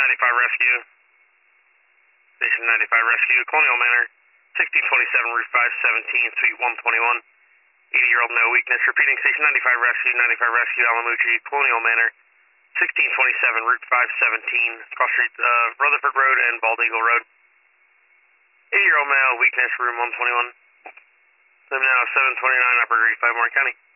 95 Rescue. Station 95 Rescue, Colonial Manor, 1627 Route 517, Suite 121. 80-year-old, no weakness. Repeating, Station 95 Rescue, 95 Rescue, Alamuji, Colonial Manor, 1627 Route 517, cross streets of Rutherford Road and Bald Eagle Road. 80-year-old male, weakness, room 121. I'm now 729 Upper Grade, 5 Warren County.